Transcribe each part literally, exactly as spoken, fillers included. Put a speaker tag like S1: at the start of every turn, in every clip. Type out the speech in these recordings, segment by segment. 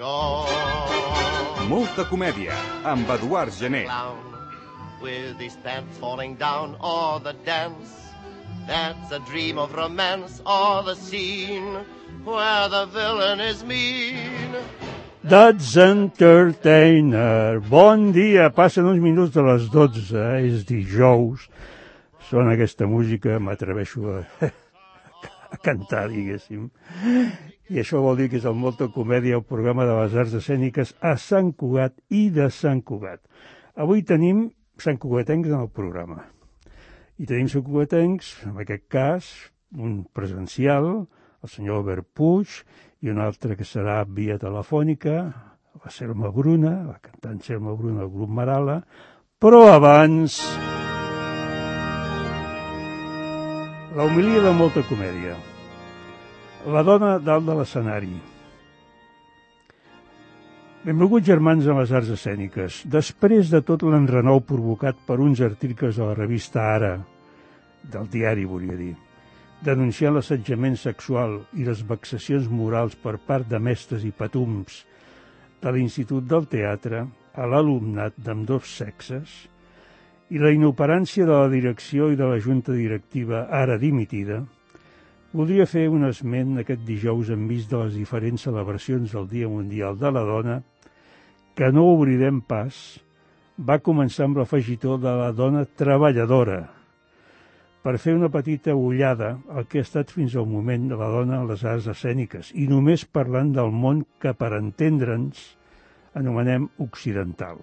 S1: gone.
S2: Molta comèdia, amb Eduard Gené.
S1: Clown, with his pants falling down, or the dance, that's a dream of romance, or the scene where the villain is mean.
S3: That's Entertainer. Bon dia, passen uns minuts de les dotze, eh? És dijous. Sona aquesta música, m'atreveixo a, a cantar, diguéssim. I això vol dir que és el Molta Comèdia, el programa de les arts escèniques a Sant Cugat i de Sant Cugat. Avui tenim santcugatencs en el programa. I tenim santcugatencs, en aquest cas, un presencial, el senyor Albert Puig, i un altre que serà via telefònica, la Selma Bruna, la cantant Selma Bruna del grup Marala, però abans la homilia de Molta Comèdia. La dona dalt de l'escenari. Benvolguts germans en les arts escèniques. Després de tot l'enrenou provocat per uns articles de la revista Ara, del diari, volia dir, denunciant l'assetjament sexual i les vexacions morals per part de mestres i patums de l'Institut del Teatre a l'alumnat d'ambdós sexes i la inoperància de la direcció i de la junta directiva ara dimitida, voldria fer un esment aquest dijous enmig de les diferents celebracions del Dia Mundial de la Dona, que no oblidem pas, va començar amb l'afegitó de la dona treballadora, per fer una petita ullada al que ha estat fins al moment de la dona en les arts escèniques, i només parlant del món que, per entendre'ns, anomenem occidental,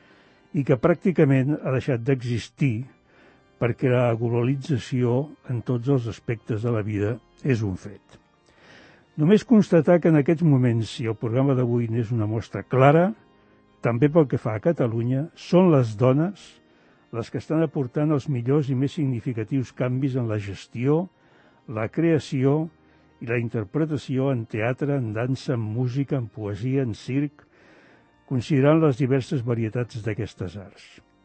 S3: i que pràcticament ha deixat d'existir perquè la globalització en tots els aspectes de la vida és un fet. Només constatar que en aquests moments, si el programa d'avui n'és una mostra clara, també pel que fa a Catalunya, són les dones les que estan aportant els millors i més significatius canvis en la gestió, la creació i la interpretació en teatre, en dansa, en música, en poesia, en circ, considerant les diverses varietats d'aquestes arts.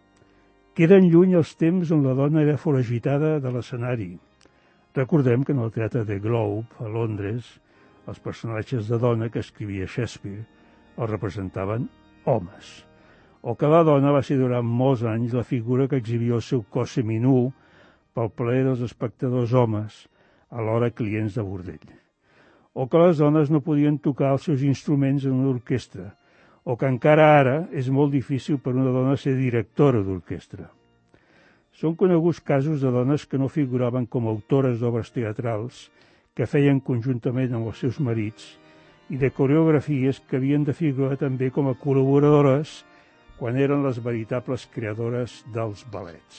S3: Queden lluny els temps on la dona era foragitada de l'escenari. Recordem que en el teatre de Globe, a Londres, els personatges de dona que escrivia Shakespeare els representaven homes, o que la dona va ser durant molts anys la figura que exhibia el seu cos seminú pel plaer dels espectadors homes, alhora clients de bordell, o que les dones no podien tocar els seus instruments en una orquestra, o que encara ara és molt difícil per una dona ser directora d'orquestra. Són coneguts casos de dones que no figuraven com autores d'obres teatrals, que feien conjuntament amb els seus marits, i de coreografies que havien de figurar també com a col·laboradores quan eren les veritables creadores dels ballets.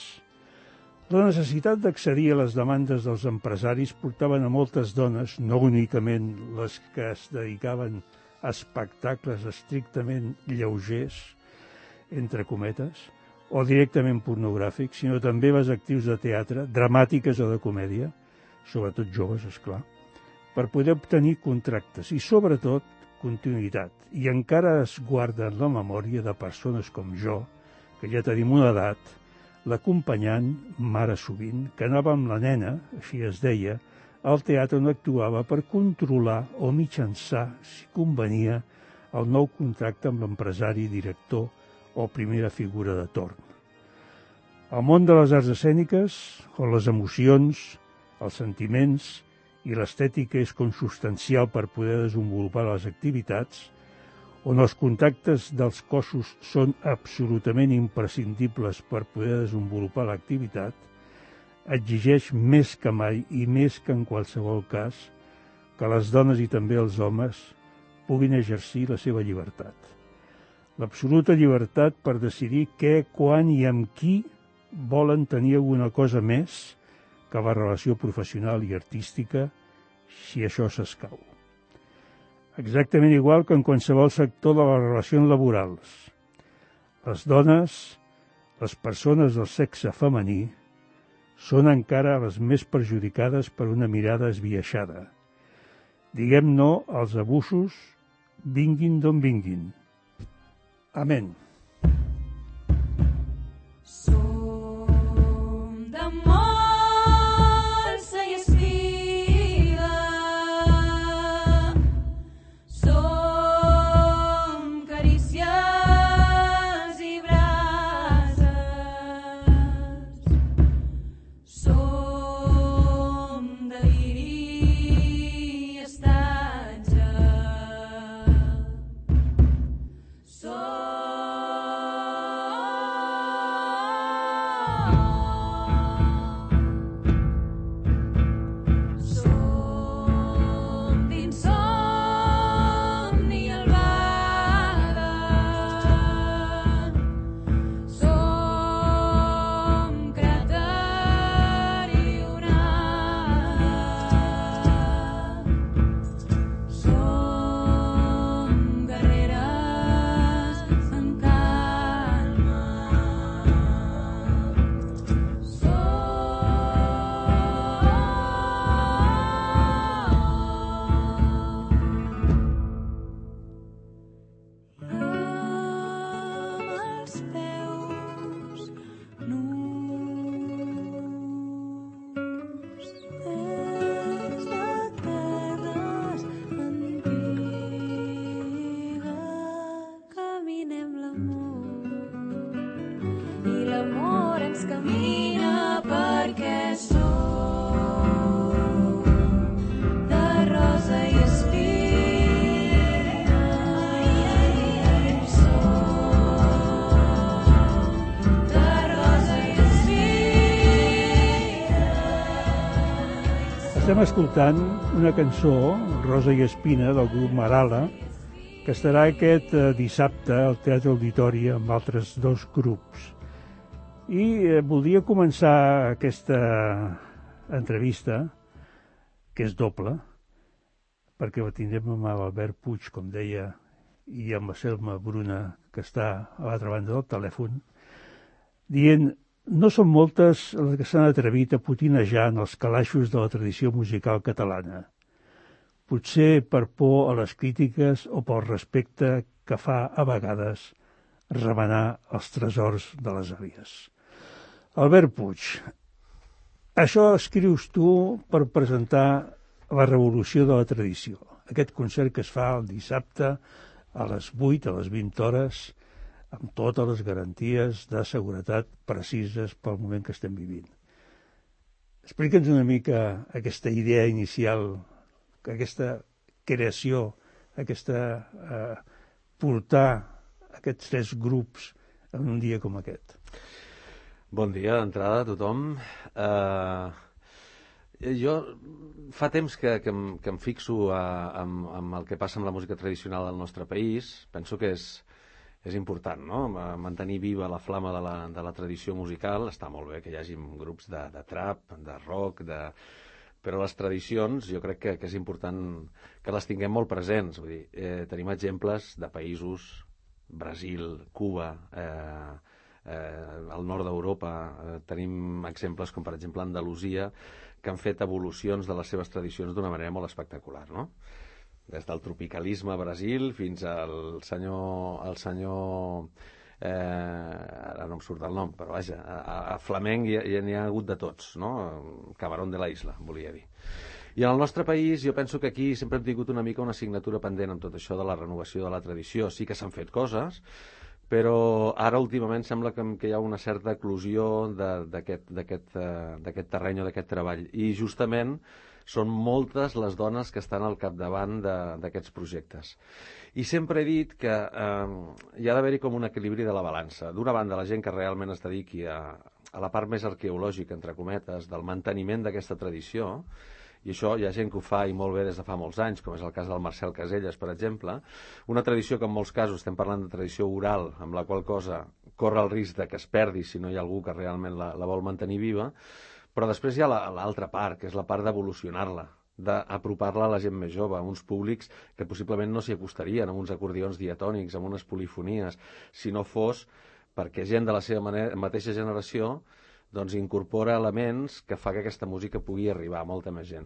S3: La necessitat d'accedir a les demandes dels empresaris portaven a moltes dones, no únicament les que es dedicaven a espectacles estrictament lleugers, entre cometes, o directament pornogràfics, sinó també les actrius de teatre, dramàtiques o de comèdia, sobretot joves, esclar, per poder obtenir contractes i, sobretot, continuïtat. I encara es guarda en la memòria de persones com jo, que ja tenim una edat, l'acompanyant, mare sovint, que anava amb la nena, així es deia, al teatre on actuava per controlar o mitjançar, si convenia, el nou contracte amb l'empresari, director o primera figura de torn. El món de les arts escèniques, on les emocions, els sentiments i l'estètica és consubstancial per poder desenvolupar les activitats, on els contactes dels cossos són absolutament imprescindibles per poder desenvolupar l'activitat, exigeix més que mai i més que en qualsevol cas que les dones i també els homes puguin exercir la seva llibertat. L'absoluta llibertat per decidir què, quan i amb qui volen tenir alguna cosa més que la relació professional i artística, si això s'escau. Exactament igual que en qualsevol sector de les relacions laborals. Les dones, les persones del sexe femení, són encara les més perjudicades per una mirada esbiaixada. Diguem no als abusos, vinguin d'on vinguin. Amén.
S4: Som perquè sóc de rosa i espina. Sóc de rosa i espina.
S3: Estem escoltant una cançó, Rosa i Espina, del grup Marala, que estarà aquest eh, dissabte al Teatre Auditori amb altres dos grups. I eh, voldria començar aquesta entrevista, que és doble, perquè la tindrem amb l'Albert Puig, com deia, i amb la Selma Bruna, que està a l'altra banda del telèfon, dient: no són moltes les que s'han atrevit a potinejar en els calaixos de la tradició musical catalana. Potser per por a les crítiques o pel respecte que fa a vegades remenar els tresors de les àvies. Albert Puig, això escrius tu per presentar la revolució de la tradició, aquest concert que es fa el dissabte a les vuit, a les vint hores, amb totes les garanties de seguretat precises pel moment que estem vivint. Explica'ns una mica aquesta idea inicial, aquesta creació, aquesta eh, portar aquests tres grups en un dia com aquest.
S5: Bon dia d'entrada a tothom. Uh, jo fa temps que, que, em, que em fixo a, amb, amb el que passa amb la música tradicional del nostre país. Penso que és, és important, no? Mantenir viva la flama de la, de la tradició musical. Està molt bé que hi hagi grups de, de trap, de rock, de... però les tradicions jo crec que, que és important que les tinguem molt presents. Vull dir, eh, tenim exemples de països, Brasil, Cuba, eh, eh, al nord d'Europa, eh, tenim exemples com per exemple Andalusia, que han fet evolucions de les seves tradicions d'una manera molt espectacular, no? Des del tropicalisme a Brasil fins al senyor, al senyor eh, ara no em surt el nom, però vaja, a, a flamenc hi, hi ha hagut de tots, no? Camarón de la Isla, volia dir. I en el nostre país jo penso que aquí sempre hem tingut una mica una assignatura pendent amb tot això de la renovació de la tradició. Sí que s'han fet coses, però ara últimament sembla que, que hi ha una certa eclosió d'aquest uh, terreny o d'aquest treball. I justament són moltes les dones que estan al capdavant d'aquests projectes. I sempre he dit que eh, hi ha d'haver-hi com un equilibri de la balança. D'una banda, la gent que realment es dediqui a, a la part més arqueològica, entre cometes, del manteniment d'aquesta tradició, i això hi ha gent que ho fa i molt bé des de fa molts anys, com és el cas del Marcel Caselles, per exemple, una tradició que en molts casos estem parlant de tradició oral, amb la qual cosa corre el risc de que es perdi si no hi ha algú que realment la, la vol mantenir viva, però després hi ha l'altra part, que és la part d'evolucionar-la, d'apropar-la a la gent més jove, a uns públics que possiblement no s'hi acostarien, amb uns acordions diatònics, amb unes polifonies, si no fos perquè gent de la seva manera, mateixa generació doncs incorpora elements que fa que aquesta música pugui arribar a molta més gent.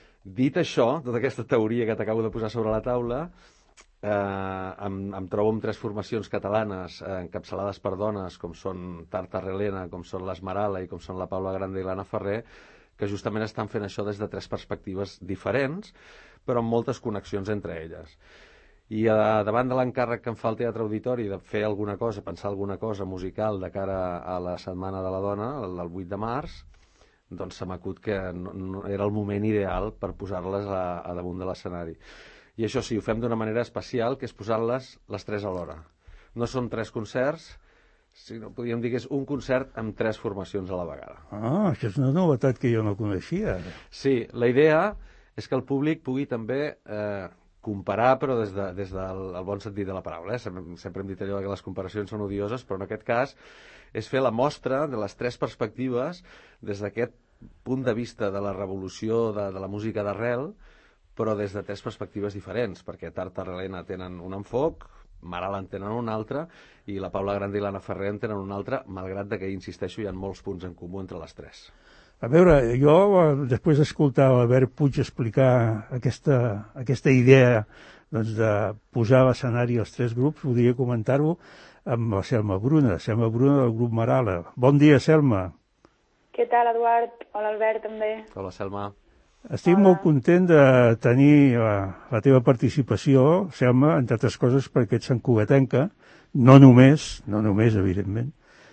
S5: Dit això, tota aquesta teoria que t'acabo de posar sobre la taula, eh, em, em trobo amb tres formacions catalanes eh, encapçalades per dones, com són Tartar Relena, com són l'Esmerala i com són la Paula Grande i l'Anna Ferrer, que justament estan fent això des de tres perspectives diferents, però amb moltes connexions entre elles. I eh, davant de l'encàrrec que em fa el Teatre Auditori de fer alguna cosa, pensar alguna cosa musical de cara a la Setmana de la Dona, el del vuit de març, doncs se m'acut que no, no era el moment ideal per posar-les a, a damunt de l'escenari. I això sí, ho fem d'una manera especial, que és posar-les les tres alhora. No són tres concerts, sinó podríem dir que és un concert amb tres formacions a la vegada.
S3: Ah, això és una novetat que jo no coneixia.
S5: Sí, la idea és que el públic pugui també eh, comparar, però des, de, des del el bon sentit de la paraula. Eh? Sempre, sempre hem dit allò que les comparacions són odioses, però en aquest cas és fer la mostra de les tres perspectives des d'aquest punt de vista de la revolució de, de la música d'arrel, però des de tres perspectives diferents, perquè Tartar Relena tenen un enfoc, Marala en tenen un altre, i la Paula Grande i l'Anna Ferrer en tenen un altre, malgrat que, insisteixo, hi ha molts punts en comú entre les tres.
S3: A veure, jo, després d'escoltar l'Albert Puig explicar aquesta, aquesta idea doncs, de posar a l'escenari els tres grups, voldria comentar-ho amb la Selma Bruna, Selma Bruna del grup Marala. Bon dia, Selma.
S6: Què tal, Eduard? Hola, Albert, també.
S5: Hola, Selma.
S3: Estic Hola. molt content de tenir la, la teva participació, Selma, entre altres coses perquè ets santcugatenca, no només, no només, evidentment,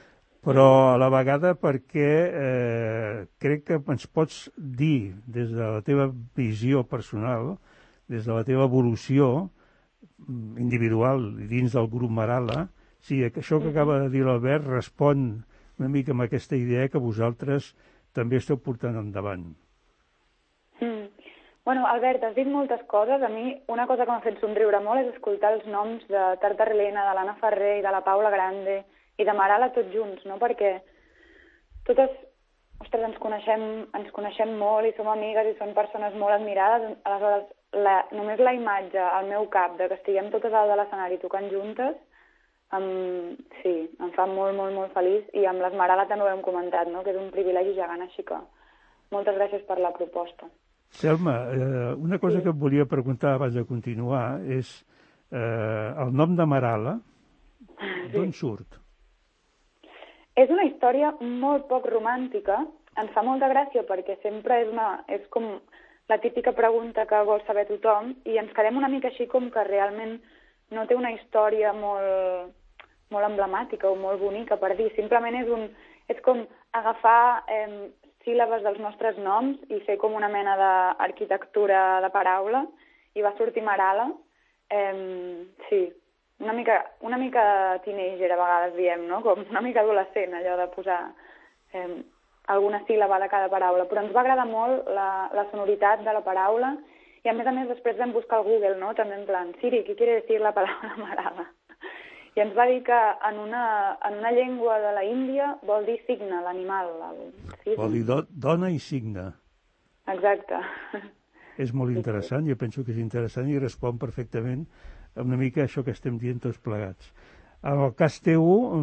S3: però a la vegada perquè eh, crec que ens pots dir, des de la teva visió personal, des de la teva evolució individual i dins del grup Marala, sí, que això que acaba de dir l'Albert respon una mica amb aquesta idea que vosaltres també esteu portant endavant.
S6: Mm. Bueno, Albert, has dit moltes coses. A mi una cosa que m'ha fet somriure molt és escoltar els noms de Tartarelena, de l'Anna Ferrer i de la Paula Grande i de Marala tots junts, no? Perquè totes, ostres, ens coneixem, ens coneixem molt i som amigues i són persones molt admirades. Aleshores, la, només la imatge al meu cap de que estiguem totes a dalt de l'escenari tocant juntes, em, sí, em fa molt, molt, molt feliç. I amb l'Esmeralda també ho hem comentat, no? Que és un privilegi gegant, així que moltes gràcies per la proposta.
S3: Selma, eh, una cosa sí. que et volia preguntar abans de continuar és eh, el nom de Marala, sí. d'on surt?
S6: És una història molt poc romàntica. Ens fa molta gràcia perquè sempre és, una, és com la típica pregunta que vol saber tothom i ens quedem una mica així com que realment no té una història molt, molt emblemàtica o molt bonica per dir. Simplement és, un, és com agafar eh, síl·labes dels nostres noms i fer com una mena d'arquitectura de paraula i va sortir Marala. Eh, sí, una mica, una mica teenager a vegades diem, no? Com una mica adolescent, allò de posar eh, alguna síl·laba de cada paraula. Però ens va agradar molt la, la sonoritat de la paraula i a més a més després vam buscar al Google, no? També en plan, Siri, què quiere decir la paraula Marala? I ens va dir que en una, en una llengua de la Índia vol dir signe, l'animal. El...
S3: Vol dir do, dona i signe.
S6: Exacte.
S3: És molt interessant, jo penso que és interessant i respon perfectament a una mica això que estem dient tots plegats. En el cas teu,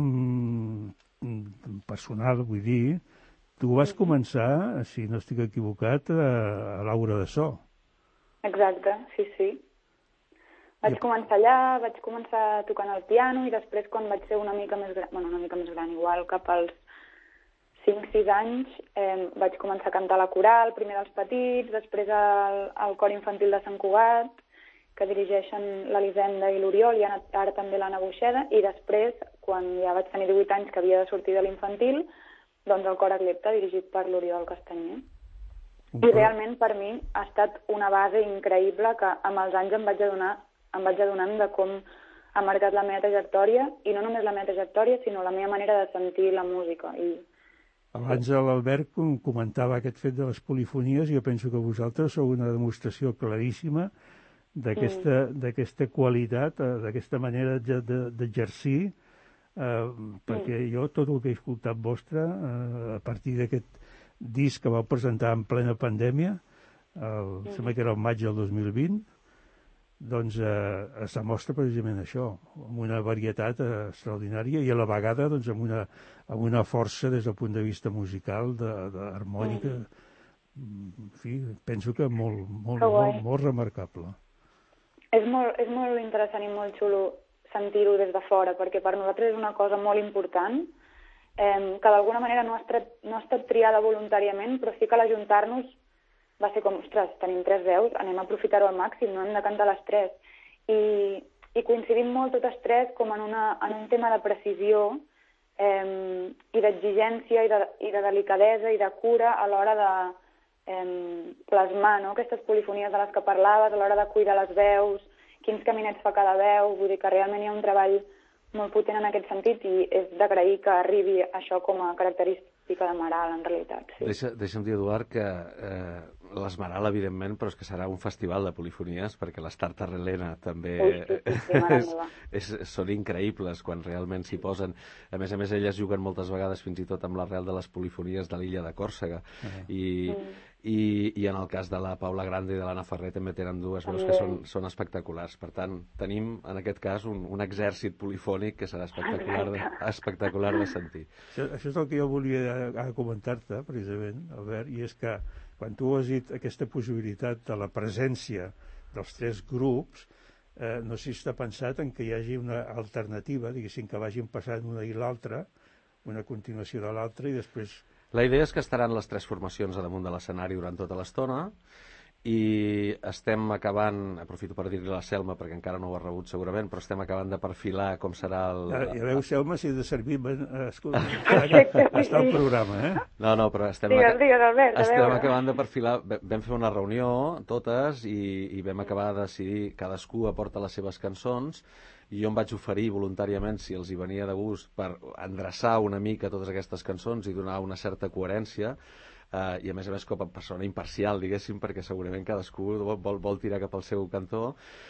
S3: personal, vull dir, tu vas començar, si no estic equivocat, a, a l'aula de so.
S6: Exacte, sí, sí. Vaig començar allà, vaig començar tocant el piano i després quan vaig ser una mica més gran, bueno, una mica més gran, igual cap als cinc sis anys, eh, vaig començar a cantar a la coral, primer dels petits, després al, al cor infantil de Sant Cugat, que dirigeixen l'Elisenda i l'Oriol, i ara també l'Anna Buixeda, i després, quan ja vaig tenir divuit anys que havia de sortir de l'infantil, doncs el cor Aglepta, dirigit per l'Oriol Castanyer. I realment per mi ha estat una base increïble que amb els anys em vaig adonar em vaig adonant de com ha marcat la meva trajectòria, i no només la meva trajectòria, sinó la meva manera de sentir la música. I...
S3: Abans l'Albert comentava aquest fet de les polifonies i jo penso que vosaltres sou una demostració claríssima d'aquesta mm. d'aquesta qualitat, d'aquesta manera d'exercir, eh, perquè mm. jo tot el que he escoltat vostre, eh, a partir d'aquest disc que vau presentar en plena pandèmia, el, mm. sembla que era el maig del dos mil vint, doncs eh, es demostra precisament això, amb una varietat eh, extraordinària i a la vegada doncs, amb, una, amb una força des del punt de vista musical, de, de harmònica, mm. en fi, penso que molt, molt, molt, molt remarcable.
S6: És molt, és molt interessant i molt xulo sentir-ho des de fora, perquè per nosaltres és una cosa molt important, eh, que d'alguna manera no ha, estat, no ha estat triada voluntàriament, però sí que l'ajuntar-nos va ser com, ostres, tenim tres veus, anem a aprofitar-ho al màxim, no hem de cantar les tres. I, i coincidim molt totes tres com en, una, en un tema de precisió eh, i d'exigència i, de, i de delicadesa i de cura a l'hora de eh, plasmar, no? Aquestes polifonies de les que parlaves, a l'hora de cuidar les veus, quins caminets fa cada veu, vull dir que realment hi ha un treball molt potent en aquest sentit i és d'agrair que arribi això com a característica de Marala, en realitat. Sí.
S5: Deixa, deixa'm dir, Eduard, que eh, l'Esmeralda, evidentment, però és que serà un festival de polifonies, perquè les Tartarelena també
S6: Ui, sí, sí, sí,
S5: és, són increïbles quan realment s'hi posen. A més a més, elles juguen moltes vegades fins i tot amb l'arrel de les polifonies de l'illa de Còrsega. Uh-huh. I, mm. i, I en el cas de la Paula Grande i de l'Anna Ferrer també tenen dues veus que són, són espectaculars. Per tant, tenim, en aquest cas, un, un exèrcit polifònic que serà espectacular de, espectacular de sentir.
S3: Això, això és el que jo volia comentar-te, precisament, Albert, i és que quan tu has dit aquesta possibilitat de la presència dels tres grups, eh, no sé si està pensat en que hi hagi una alternativa, diguéssim, que vagin passant una i l'altra, una continuació de l'altra, i després...
S5: La idea és que estaran les tres formacions a damunt de l'escenari durant tota l'estona i estem acabant, aprofito per dir-li a la Selma perquè encara no ho ha rebut segurament, però estem acabant de perfilar com serà el...
S3: Ja, ja veu, Selma, si he de servir, eh, escolta,
S6: Perfecte, sí,
S3: està el
S6: sí.
S3: programa, eh?
S5: No, no, però estem,
S6: Digues,
S5: aca-
S6: digues, Albert, a
S5: estem
S6: veure.
S5: acabant de perfilar, Ve- vam fer una reunió totes i, i vam acabar de decidir, cadascú aporta les seves cançons i jo em vaig oferir voluntàriament, si els hi venia de gust, per endreçar una mica totes aquestes cançons i donar una certa coherència. Uh, i a més a més com a persona imparcial, diguéssim, perquè segurament cadascú vol, vol, vol tirar cap al seu cantó,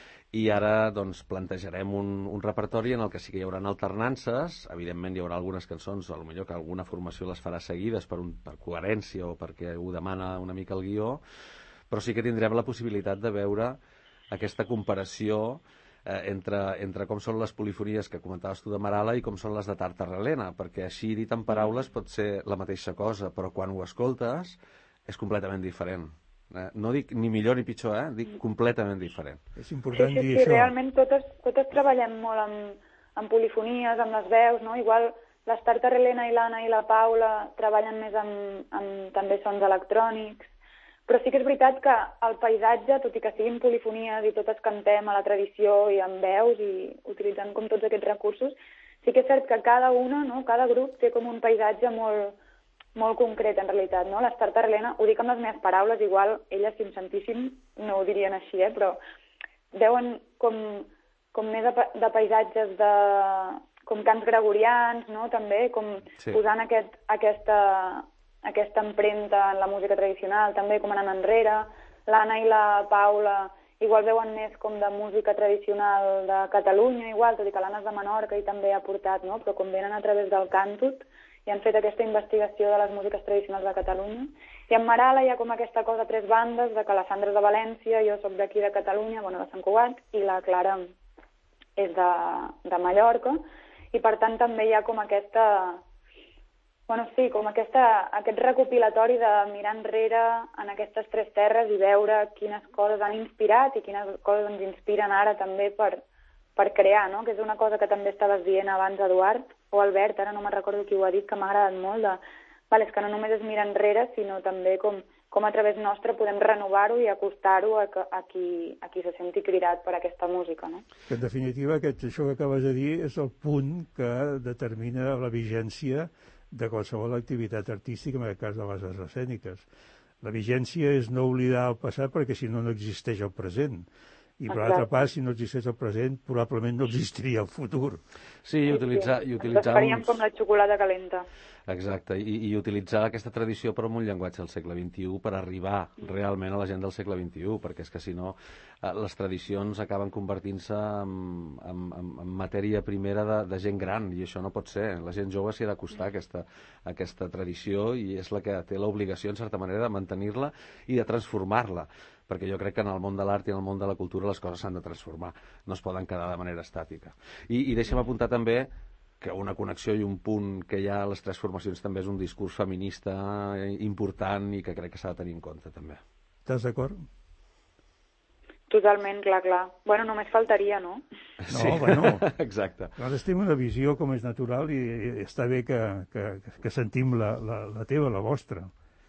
S5: i ara doncs plantejarem un, un repertori en el que sí que hi haurà alternances. Evidentment hi haurà algunes cançons, a lo millor que alguna formació les farà seguides per, un, per coherència o perquè ho demana una mica el guió, però sí que tindrem la possibilitat de veure aquesta comparació eh, entre, entre com són les polifonies que comentaves tu de Marala i com són les de Tartarrelena, perquè així dit en paraules pot ser la mateixa cosa, però quan ho escoltes és completament diferent. Eh? No dic ni millor ni pitjor, eh? Dic completament diferent.
S3: És
S6: Sí,
S3: important
S6: sí,
S3: dir
S6: sí,
S3: això.
S6: realment totes, totes treballem molt amb, amb polifonies, amb les veus, no? Igual l'Estarta Relena i l'Anna i la Paula treballen més amb, amb també sons electrònics, però sí que és veritat que el paisatge, tot i que siguin polifonies i totes cantem a la tradició i amb veus i utilitzant com tots aquests recursos, sí que és cert que cada una, no? Cada grup té com un paisatge molt, molt concret en realitat, no? L'Estarta Relena, ho dic amb les meves paraules, igual elles si em sentissin no ho dirien així, eh? Però veuen com, com més de, pa- de paisatges de com cants gregorians, no? També com
S5: Sí.
S6: posant aquest, aquesta, aquesta empremta en la música tradicional, també com anant enrere. L'Anna i la Paula igual veuen més com de música tradicional de Catalunya, igual, tot i que l'Anna és de Menorca i també ha portat, no? Però com venen a través del càntut i han fet aquesta investigació de les músiques tradicionals de Catalunya. I en Marala hi ha com aquesta cosa a tres bandes, de que la Sandra és de València, jo sóc d'aquí de Catalunya, bueno, de Sant Cugat, i la Clara és de, de Mallorca, i per tant també hi ha com aquesta, bueno, sí, com aquesta, aquest recopilatori de mirar enrere en aquestes tres terres i veure quines coses han inspirat i quines coses ens inspiren ara també per, per crear, no? Que és una cosa que també estaves dient abans, Eduard, o Albert, ara no me'n recordo qui ho ha dit, que m'ha agradat molt, de, vale, és que no només és mirar enrere, sinó també com, com a través nostre podem renovar-ho i acostar-ho a, que- a, qui, a qui se senti cridat per aquesta música, no?
S3: Que en definitiva aquest, això que acabes de dir és el punt que determina la vigència de qualsevol activitat artística, en aquest cas de les arts escèniques. La vigència és no oblidar el passat perquè si no no existeix el present. I per l'altre
S6: Exacte.
S3: part, si no existeix el present, probablement no existiria el futur.
S5: Sí, i utilitzar, i
S6: Ens
S5: utilitzar
S6: faríem
S5: uns...
S6: com la xocolata calenta.
S5: Exacte, i, i utilitzar aquesta tradició però amb un llenguatge del segle vint-i-u per arribar realment a la gent del segle vint-i-u, perquè és que si no eh, les tradicions acaben convertint-se en, en, en, en matèria primera de, de gent gran, i això no pot ser. La gent jove s'hi ha d'acostar a aquesta, a aquesta tradició i és la que té l'obligació, en certa manera, de mantenir-la i de transformar-la, perquè jo crec que en el món de l'art i en el món de la cultura les coses s'han de transformar, no es poden quedar de manera estàtica. I, i deixa'm apuntar també que una connexió i un punt que hi ha a les tres formacions també és un discurs feminista important i que crec que s'ha de tenir en compte també.
S3: Estàs d'acord?
S6: Totalment, clar, clar. Bueno, només faltaria, no?
S3: No, bueno.
S5: Exacte.
S3: Nosaltres tenim una visió com és natural i, i està bé que, que, que sentim la, la, la teva, la vostra.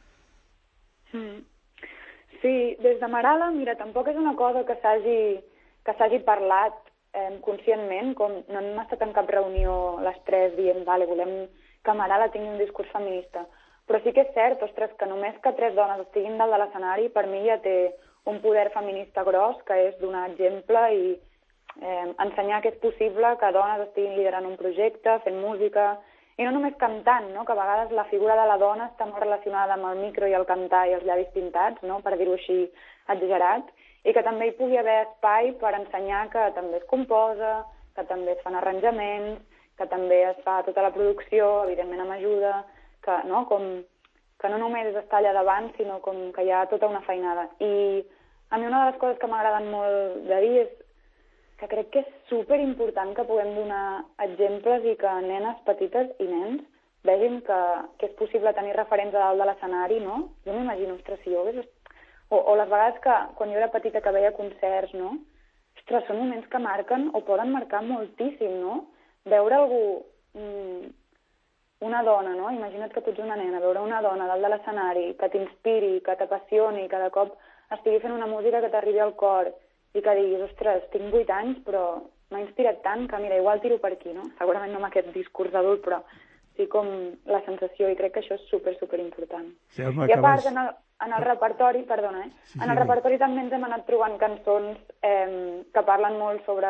S6: Mm. Sí, des de Marala, mira, tampoc és una cosa que s'hagi que s'hagi parlat eh, conscientment, com no hem estat en cap reunió les tres dient, vale, volem que Marala tingui un discurs feminista. Però sí que és cert, ostres, que només que tres dones estiguin dalt de l'escenari, per mi ja té un poder feminista gros, que és donar exemple i eh, ensenyar que és possible que dones estiguin liderant un projecte, fent música, i no només cantant, no? Que a vegades la figura de la dona està molt relacionada amb el micro i el cantar i els llavis pintats, no? Per dir-ho així exagerat, i que també hi pugui haver espai per ensenyar que també es composa, que també es fan arranjaments, que també es fa tota la producció, evidentment amb ajuda, que no, com, que no només és estar allà davant, sinó com que hi ha tota una feinada. I a mi una de les coses que m'agraden molt de dir és que crec que és superimportant que puguem donar exemples i que nenes petites i nens vegin que, que és possible tenir referents a dalt de l'escenari, no? Jo m'imagino, ostres, si jo hagués... O, o les vegades que, quan jo era petita, que veia concerts, no? Ostres, són moments que marquen o poden marcar moltíssim, no? Veure algú... Mmm, una dona, no? Imagina't que tu ets una nena, veure una dona dalt de l'escenari, que t'inspiri, que t'apassioni, que de cop estigui fent una música que t'arribi al cor i que diguis, ostres, tinc vuit anys, però m'ha inspirat tant que, mira, igual tiro per aquí, no? Segurament no amb aquest discurs adult, però sí com la sensació, i crec que això és super, super important.
S3: Sí, home,
S6: I a part,
S3: acabes-
S6: en el, en el repertori, perdona, eh?
S3: Sí,
S6: en
S3: sí,
S6: el repertori també ens hem anat trobant cançons eh, que parlen molt sobre,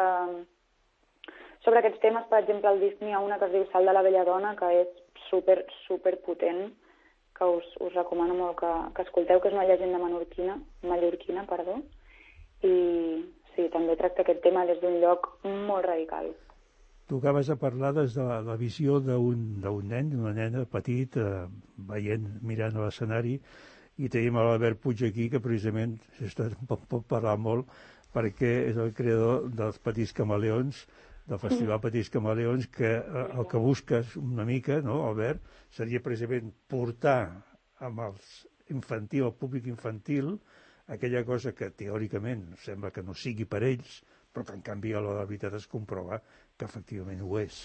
S6: sobre aquests temes. Per exemple, al disc n'hi ha una que es diu Salt de la vella dona, que és super, super potent, que us, us recomano molt que, que escolteu, que és una llegenda mallorquina, mallorquina, perdó, i sí, també tracta aquest tema des d'un lloc molt radical.
S3: Tu acabes de parlar des de la, la visió d'un d'un nen, d'una nena petit, eh, veient, mirant a l'escenari, i tenim l'Albert Puig aquí, que precisament està, pot, pot parlar molt, perquè és el creador dels Petits Camaleons, del Festival Petits Camaleons, que eh, el que busques una mica, no, Albert, seria precisament portar amb els infantil, el públic infantil, aquella cosa que teòricament sembla que no sigui per ells, però que en canvi a la veritat es comprova que efectivament ho és.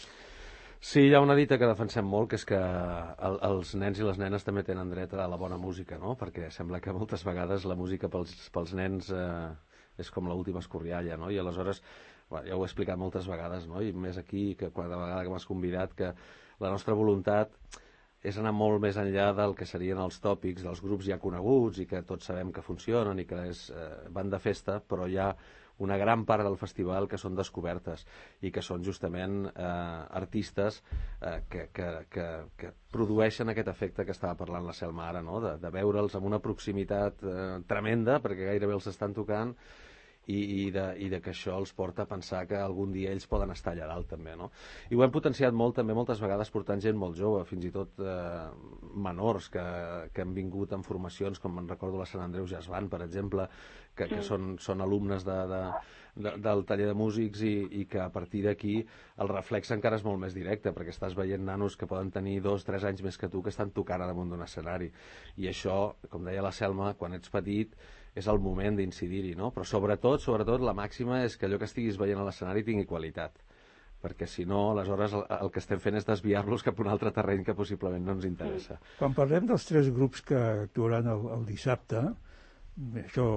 S5: Sí, hi ha una dita que defensem molt, que és que el, els nens i les nenes també tenen dret a la bona música, no? Perquè sembla que moltes vegades la música pels, pels nens eh, és com l'última escorrialla, no? I aleshores, bueno, ja ho he explicat moltes vegades, no? I més aquí, que cada vegada que m'has convidat, que la nostra voluntat és anar molt més enllà del que serien els tòpics dels grups ja coneguts i que tots sabem que funcionen i que és, eh, van de festa, però hi ha una gran part del festival que són descobertes i que són justament eh, artistes eh, que, que, que, que produeixen aquest efecte que estava parlant la Selma ara, no? de, de veure'ls amb una proximitat eh, tremenda, perquè gairebé els estan tocant, i, i, de, i de que això els porta a pensar que algun dia ells poden estar allà dalt també, no? I ho hem potenciat molt també moltes vegades portant gent molt jove, fins i tot eh, menors que, que han vingut en formacions, com me'n recordo la Sant Andreu Jazz Band, per exemple, que, que són, són alumnes de, de, de, del taller de músics i, i que a partir d'aquí el reflex encara és molt més directe, perquè estàs veient nanos que poden tenir dos, tres anys més que tu que estan tocant a damunt d'un escenari. I això, com deia la Selma, quan ets petit és el moment d'incidir-hi, no? Però sobretot, sobretot, la màxima és que allò que estiguis veient a l'escenari tingui qualitat, perquè si no, aleshores el, el que estem fent és desviar-los cap a un altre terreny que possiblement no ens interessa.
S3: Quan parlem dels tres grups que actuaran el, el dissabte, això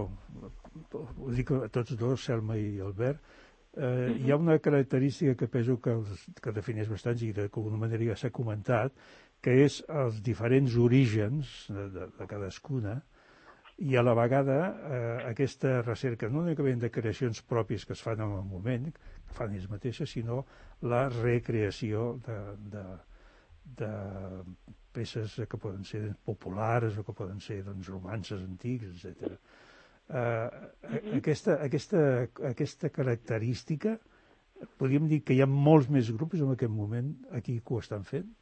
S3: ho dic a tots dos, Selma i Albert, eh, hi ha una característica que penso que, els, que defineix bastant i d'alguna manera ja s'ha comentat, que és els diferents orígens de, de, de cadascuna, i a la vegada eh, aquesta recerca no únicament de creacions pròpies que es fan en el moment, que fan ells mateixes, sinó la recreació de, de, de peces que poden ser populars o que poden ser doncs, romances antics, etcètera. Eh, aquesta, aquesta, aquesta característica, podríem dir que hi ha molts més grups en aquest moment aquí que ho estan fent?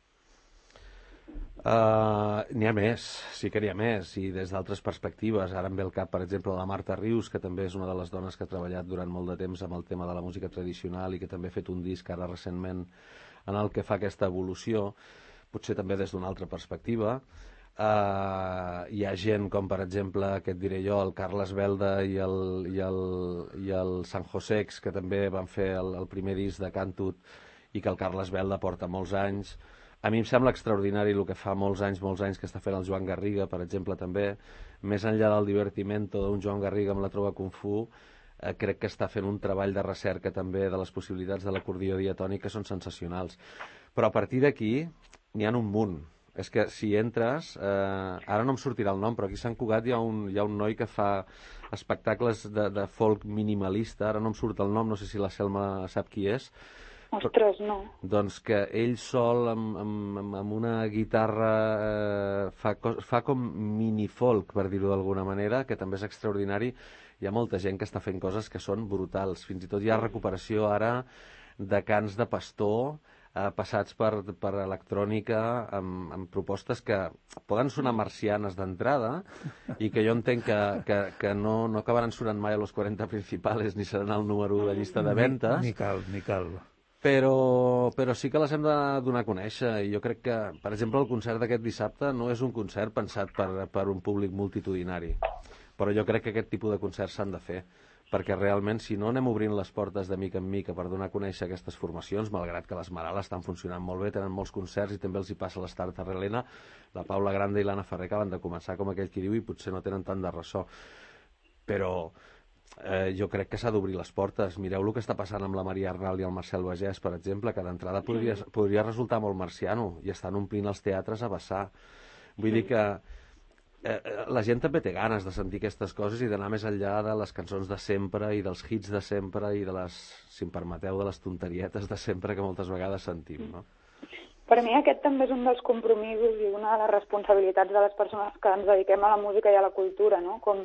S5: Uh, n'hi ha més, sí que n'hi ha més, i des d'altres perspectives. Ara em ve al cap, per exemple, la Marta Rius, que també és una de les dones que ha treballat durant molt de temps amb el tema de la música tradicional i que també ha fet un disc ara recentment en el que fa aquesta evolució, potser també des d'una altra perspectiva. Uh, hi ha gent com, per exemple, que et diré jo, el Carles Belda i el, i el, i el San Josex, que també van fer el, el primer disc de Cantut i que el Carles Belda porta molts anys. A mi em sembla extraordinari el que fa molts anys, molts anys que està fent el Joan Garriga, per exemple, també. Més enllà del divertimento d'un Joan Garriga amb la trova Kung Fu, eh, crec que està fent un treball de recerca també de les possibilitats de l'acordió diatònic que són sensacionals. Però a partir d'aquí n'hi ha un munt. És que si entres, eh, ara no em sortirà el nom, però aquí a Sant Cugat hi ha un, hi ha un noi que fa espectacles de, de folk minimalista, ara no em surt el nom, no sé si la Selma sap qui és.
S6: Ostres, no.
S5: Doncs que ell sol, amb, amb, amb una guitarra, eh, fa, fa com mini-folk, per dir-ho d'alguna manera, que també és extraordinari. Hi ha molta gent que està fent coses que són brutals. Fins i tot hi ha recuperació ara de cants de pastor eh, passats per, per electrònica amb, amb propostes que poden sonar marcianes d'entrada i que jo entenc que, que, que no, no acabaran sonant mai a los quaranta principales ni seran el número de llista de ventes.
S3: Ni, ni cal, ni cal.
S5: Però, però sí que les hem de donar a conèixer i jo crec que, per exemple, el concert d'aquest dissabte no és un concert pensat per, per un públic multitudinari, però jo crec que aquest tipus de concerts s'han de fer, perquè realment si no anem obrint les portes de mica en mica per donar a conèixer aquestes formacions, malgrat que les Marales estan funcionant molt bé, tenen molts concerts i també els hi passa l'Start Arrelena, la Paula Grande i l'Anna Ferrer acaben de començar com aquell qui diu i potser no tenen tant de ressò. però eh, jo crec que s'ha d'obrir les portes. Mireu el que està passant amb la Maria Arnal i el Marcel Bagès, per exemple, que d'entrada podria, podria resultar molt marciano, i estan omplint els teatres a vessar. Vull dir que eh, la gent també té ganes de sentir aquestes coses i d'anar més enllà de les cançons de sempre i dels hits de sempre i de les, si em permeteu, de les tonterietes de sempre que moltes vegades sentim, no?
S6: Per mi aquest també és un dels compromisos i una de les responsabilitats de les persones que ens dediquem a la música i a la cultura, no? Com,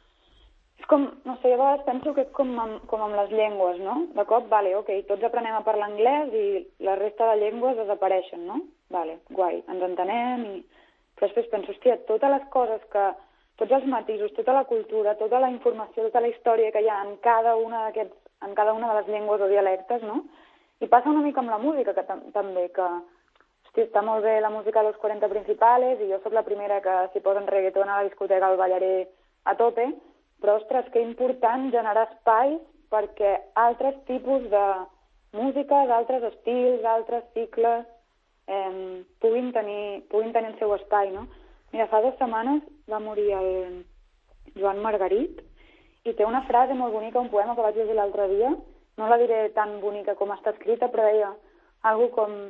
S6: és com, no sé, jo a vegades penso que és com amb, com amb les llengües, no? De cop, vale, ok, tots aprenem a parlar anglès i la resta de llengües desapareixen, no? Vale, guai, ens entenem i... Però després penso, hòstia, totes les coses que... Tots els matisos, tota la cultura, tota la informació, tota la història que hi ha en cada una d'aquests, en cada una de les llengües o dialectes, no? I passa una mica amb la música, que també, que... Sí, està molt bé la música de los quaranta principales i jo sóc la primera que si posen reggaeton a la discoteca el ballaré a tope, però, ostres, que important generar espais perquè altres tipus de música, d'altres estils, d'altres cicles eh, puguin, tenir, puguin tenir el seu espai, no? Mira, fa dues setmanes va morir el Joan Margarit i té una frase molt bonica, un poema que vaig llegir l'altre dia, no la diré tan bonica com està escrita, però deia algo com...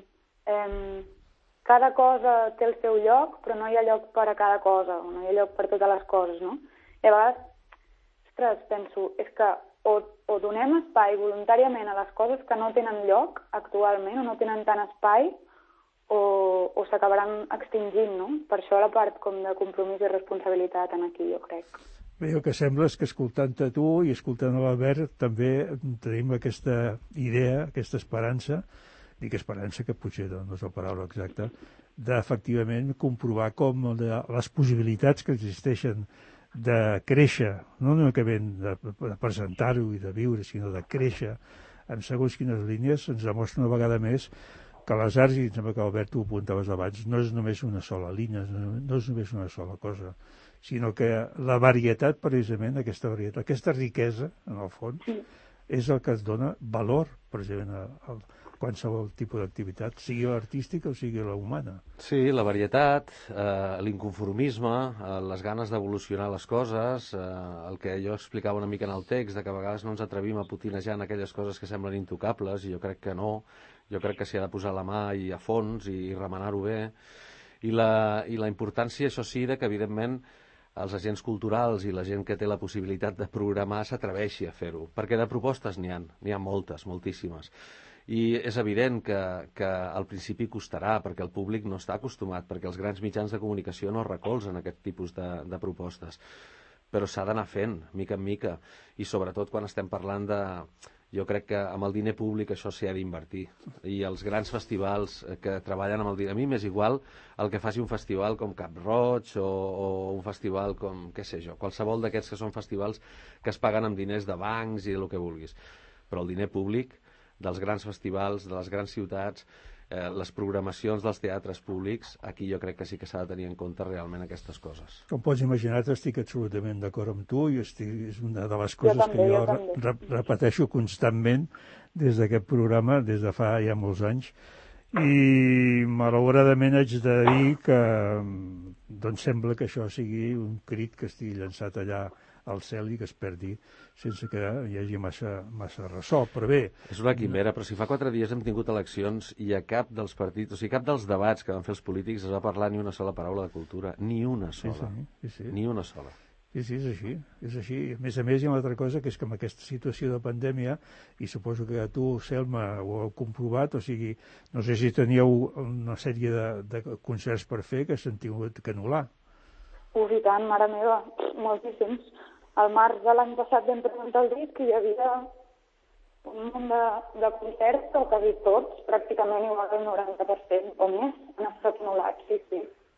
S6: Eh, cada cosa té el seu lloc, però no hi ha lloc per a cada cosa, o no hi ha lloc per totes les coses, no? I a vegades, ostres, penso, és que o, o donem espai voluntàriament a les coses que no tenen lloc actualment, o no tenen tant espai, o, o s'acabaran extingint, no? Per això la part com de compromís i responsabilitat en aquí, jo crec.
S3: Bé, el que sembla és que escoltant-te tu i escoltant l'Albert també tenim aquesta idea, aquesta esperança, dic esperança, que potser no és la paraula exacta, d'efectivament comprovar com de les possibilitats que existeixen de créixer, no únicament de, de presentar-ho i de viure, sinó de créixer en segons quines línies, ens demostra una vegada més que les arts, i em sembla que Albert ho apuntaves abans, no és només una sola línia, no és només una sola cosa, sinó que la varietat, precisament, aquesta varietat, aquesta riquesa, en el fons, és el que es dona valor, precisament, a, a qualsevol tipus d'activitat, sigui l'artística o sigui la humana.
S5: Sí, la varietat, eh, l'inconformisme, eh, les ganes d'evolucionar les coses, eh, el que jo explicava una mica en el text, de que a vegades no ens atrevim a potinejar en aquelles coses que semblen intocables, i jo crec que no, jo crec que s'hi ha de posar la mà i a fons i remenar-ho bé, i la, i la importància, això sí, de que evidentment els agents culturals i la gent que té la possibilitat de programar s'atreveixi a fer-ho, perquè de propostes n'hi ha, n'hi ha moltes, moltíssimes. I és evident que, que al principi costarà, perquè el públic no està acostumat, perquè els grans mitjans de comunicació no recolzen aquest tipus de, de propostes. Però s'ha d'anar fent, mica en mica, i sobretot quan estem parlant de... Jo crec que amb el diner públic això s'hi ha d'invertir. I els grans festivals que treballen amb el diner... A mi m'és igual el que faci un festival com Cap Roig o, o un festival com, què sé jo, qualsevol d'aquests que són festivals que es paguen amb diners de bancs i el que vulguis. Però el diner públic dels grans festivals, de les grans ciutats, eh, les programacions dels teatres públics, aquí jo crec que sí que s'ha de tenir en compte realment aquestes coses.
S3: Com pots imaginar, estic absolutament d'acord amb tu i estic, és una de les coses jo també, que jo, jo re repeteixo constantment des d'aquest programa, des de fa ja molts anys, i malauradament haig de dir que doncs sembla que això sigui un crit que estigui llançat allà al cel i que es perdi sense que hi hagi massa, massa ressò, però bé...
S5: És una quimera, però si fa quatre dies hem tingut eleccions i a cap dels partits, o sigui, cap dels debats que van fer els polítics es va parlar ni una sola paraula de cultura, ni una sola,
S3: sí, sí, sí.
S5: ni una sola.
S3: Sí, sí, és així, és així. A més a més hi ha una altra cosa, que és que amb aquesta situació de pandèmia, i suposo que tu, Selma, ho heu comprovat, o sigui, no sé si teníeu una sèrie de, de concerts per fer que s'han tingut que anul·lar.
S6: Uf, i tant, mare meva, moltíssims. Al març de l'any passat vam presentar el disc i hi havia un munt de, de concerts, o quasi tots, pràcticament igual del noranta per cent o més, han estat anul·lats, sí, sí.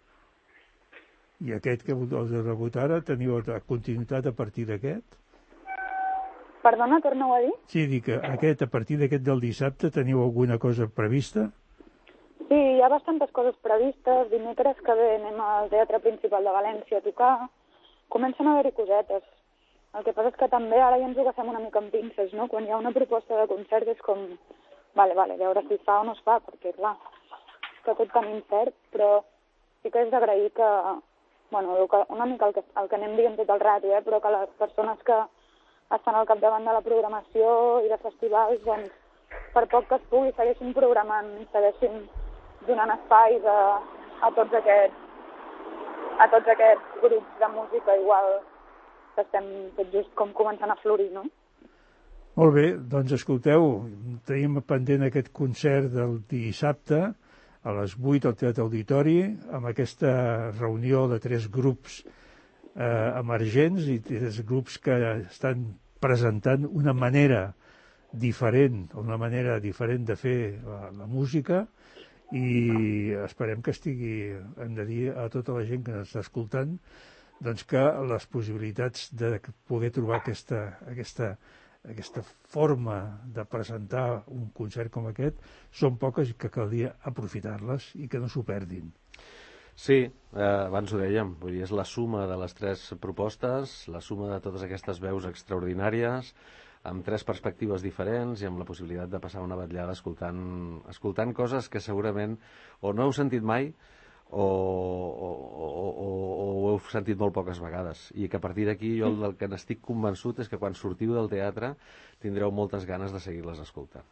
S3: I aquest que us ha rebut ara, teniu continuïtat a partir d'aquest?
S6: Perdona, torna-ho a dir?
S3: Sí, dic que aquest, a partir d'aquest del dissabte, teniu alguna cosa prevista?
S6: Sí, hi ha bastantes coses previstes. Dimecres que ve anem al Teatre Principal de València a tocar. Comencen a haver-hi cosetes. El que passa és que també ara ja ens ho agafem una mica amb pinces, no? Quan hi ha una proposta de concert és com... Vale, vale, veure si es fa o no es fa, perquè, clar, està tot tan incert, però sí que és d'agrair que, bueno, el que, una mica el que, el que anem dient tot el rato, eh, però que les persones que estan al capdavant de la programació i de festivals, doncs, per poc que es pugui, segueixin programant i segueixin donant espais a, a tots aquests a tots aquests grups de música igual que estem tot just com començant a florir, no?
S3: Molt bé, doncs escolteu, tenim pendent aquest concert del dissabte a les vuit al Teatre Auditori, amb aquesta reunió de tres grups eh, emergents i tres grups que estan presentant una manera diferent, una manera diferent de fer la, la música, i esperem que estigui, hem de dir a tota la gent que ens està escoltant, doncs que les possibilitats de poder trobar aquesta, aquesta, aquesta forma de presentar un concert com aquest són poques i que caldria aprofitar-les i que no s'ho perdin.
S5: Sí, eh, abans ho dèiem, vull dir, és la suma de les tres propostes, la suma de totes aquestes veus extraordinàries, amb tres perspectives diferents i amb la possibilitat de passar una vetllada escoltant, escoltant coses que segurament o no heu sentit mai o, o, o, o, o ho heu sentit molt poques vegades, i que a partir d'aquí jo el que n'estic convençut és que quan sortiu del teatre tindreu moltes ganes de seguir-les escoltant.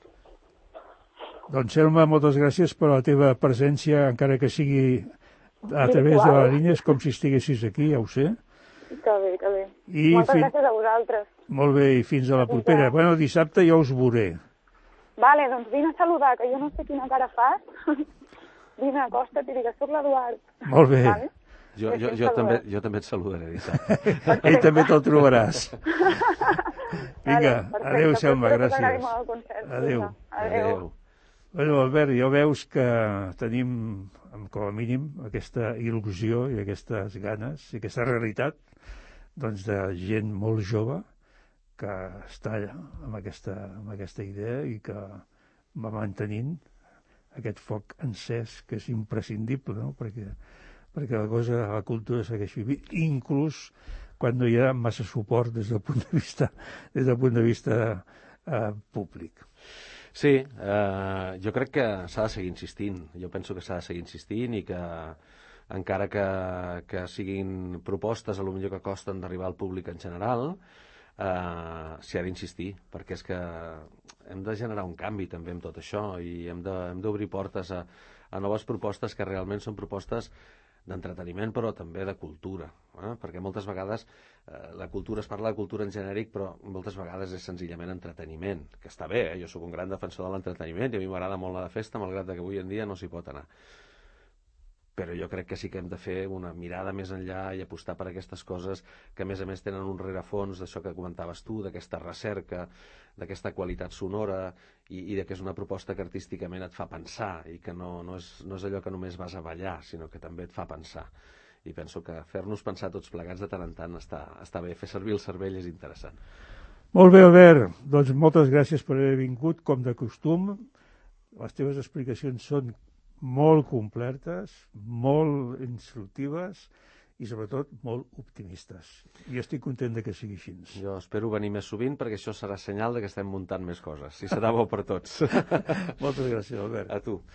S3: Doncs, Selma, moltes gràcies per la teva presència, encara que sigui a través de la línia, és com si estiguessis aquí, ja ho sé.
S6: Que bé, que bé.
S3: I
S6: Moltes
S3: fi...
S6: gràcies a vosaltres.
S3: Molt bé, i fins a la propera. Bueno, dissabte ja us veuré.
S6: Vale, doncs vine a saludar, que jo no sé quina cara fas. Vine, acosta't i digues, soc l'Eduard.
S3: Molt bé.
S6: Vale?
S5: Jo, jo, jo, també, jo també et saludaré dissabte.
S3: Ell també te'l trobaràs. Vinga,
S6: Vale,
S3: adéu, Selma,
S6: espero que t'agradi
S3: gràcies.
S6: molt el concert.
S3: Adéu.
S6: Adéu.
S5: Adéu.
S3: Bueno, Albert, ja veus que tenim, com a mínim, aquesta il·lusió i aquestes ganes i aquesta realitat, doncs, de gent molt jove que està amb aquesta, amb aquesta idea i que va mantenint aquest foc encès que és imprescindible, no? perquè, perquè la cosa, la cultura segueix vivint, inclús quan no hi ha massa suport des del punt de vista, des del punt de vista eh, públic.
S5: Sí, eh, jo crec que s'ha de seguir insistint. Jo penso que s'ha de seguir insistint i que encara que, que siguin propostes a lo millor que costen d'arribar al públic en general, eh, s'hi ha d'insistir, perquè és que hem de generar un canvi també amb tot això i hem de, hem d'obrir portes a, a noves propostes que realment són propostes d'entreteniment però també de cultura, eh? Perquè moltes vegades eh, la cultura, es parla de cultura en genèric, però moltes vegades és senzillament entreteniment, que està bé, eh? Jo sóc un gran defensor de l'entreteniment i a mi m'agrada molt la de festa, malgrat que avui en dia no s'hi pot anar. Però jo crec que sí que hem de fer una mirada més enllà i apostar per aquestes coses que a més a més tenen un rerefons d'això que comentaves tu, d'aquesta recerca, d'aquesta qualitat sonora i, i de que és una proposta que artísticament et fa pensar i que no, no, és, no és allò que només vas a ballar, sinó que també et fa pensar. I penso que fer-nos pensar tots plegats de tant en tant està, està bé, fer servir el cervell és interessant.
S3: Molt bé, Albert, doncs moltes gràcies per haver vingut, com de costum. Les teves explicacions són molt completes, molt instructives i sobretot molt optimistes. I estic content de que sigui així.
S5: Jo espero venir més sovint perquè això serà senyal de que estem muntant més coses, i serà bo per tots.
S3: Moltes gràcies, Albert.
S5: A tu.